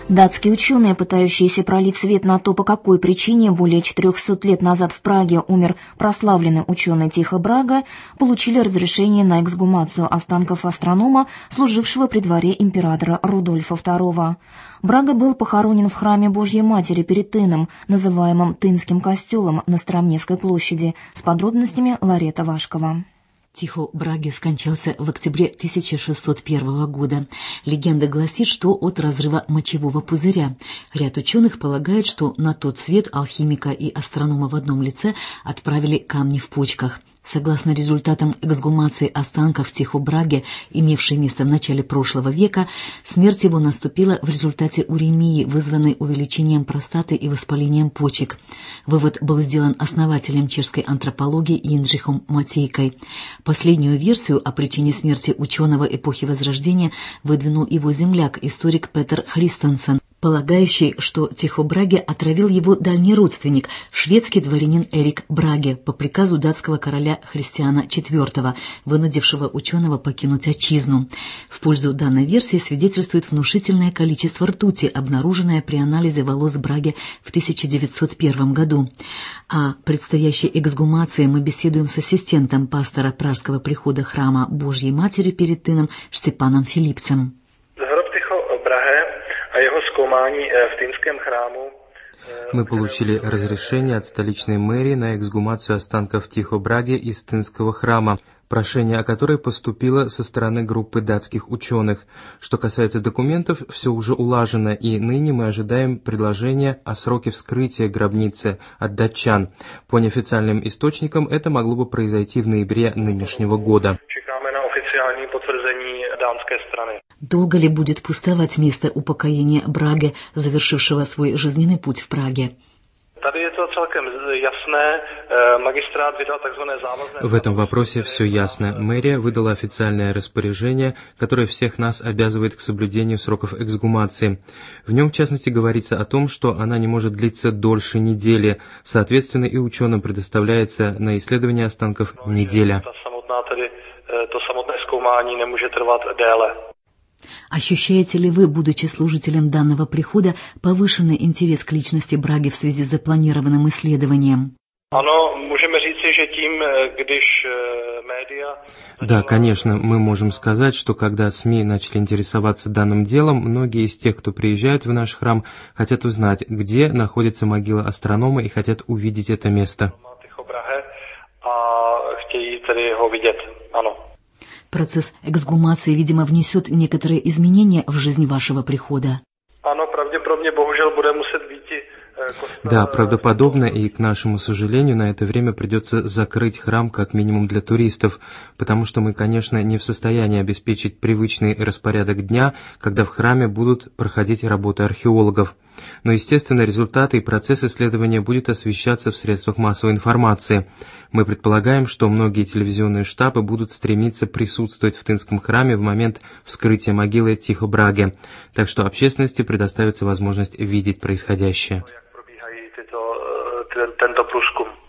Датские ученые, пытающиеся пролить свет на то, по какой причине более 400 лет назад в Праге умер прославленный ученый Тихо Браге, получили разрешение на эксгумацию останков астронома, служившего при дворе императора Рудольфа II. Браге был похоронен в храме Божьей Матери перед Тыном, называемым Тынским костелом на Старомнестской площади, с подробностями Ларета Вашкова. Тихо Браге скончался в октябре 1601 года. Легенда гласит, что от разрыва мочевого пузыря. Ряд ученых полагает, что на тот свет алхимика и астронома в одном лице отправили камни в почках. Согласно результатам эксгумации останков Тихо Браге, имевшей место в начале прошлого века, смерть его наступила в результате уремии, вызванной увеличением простаты и воспалением почек. Вывод был сделан основателем чешской антропологии Йindřichом Matějкой. Последнюю версию о причине смерти ученого эпохи Возрождения выдвинул его земляк, историк Петер Христенсен, полагающий, что Тихо Браге отравил его дальний родственник, шведский дворянин Эрик Браге, по приказу датского короля Христиана IV, вынудившего ученого покинуть отчизну. В пользу данной версии свидетельствует внушительное количество ртути, обнаруженное при анализе волос Браге в 1901 году. О предстоящей эксгумации мы беседуем с ассистентом пастора Пражского прихода храма Божьей Матери перед Тыном Штепаном Филипцем. Мы получили разрешение от столичной мэрии на эксгумацию останков Тихо Браге из Тынского храма, прошение о которой поступило со стороны группы датских ученых. Что касается документов, все уже улажено, и ныне мы ожидаем предложения о сроке вскрытия гробницы от датчан. По неофициальным источникам это могло бы произойти в ноябре нынешнего года. Долго ли будет пустовать место упокоения Браге, завершившего свой жизненный путь в Праге? В этом вопросе все ясно. Мэрия выдала официальное распоряжение, которое всех нас обязывает к соблюдению сроков эксгумации. В нем, в частности, говорится о том, что она не может длиться дольше недели. Соответственно, и ученым предоставляется на исследование останков неделя. Ощущаете ли вы, будучи служителем данного прихода, повышенный интерес к личности Браге в связи с запланированным исследованием? Да, конечно, мы можем сказать, что когда СМИ начали интересоваться данным делом, многие из тех, кто приезжает в наш храм, хотят узнать, где находится могила астронома, и хотят увидеть это место. Процесс эксгумации, видимо, внесет некоторые изменения в жизнь вашего прихода. Да, правдоподобно, и, к нашему сожалению, на это время придется закрыть храм как минимум для туристов, потому что мы, конечно, не в состоянии обеспечить привычный распорядок дня, когда в храме будут проходить работы археологов. Но, естественно, результаты и процесс исследования будет освещаться в средствах массовой информации. Мы предполагаем, что многие телевизионные штабы будут стремиться присутствовать в Тынском храме в момент вскрытия могилы Тихо Браге, так что общественности предоставится возможность видеть происходящее.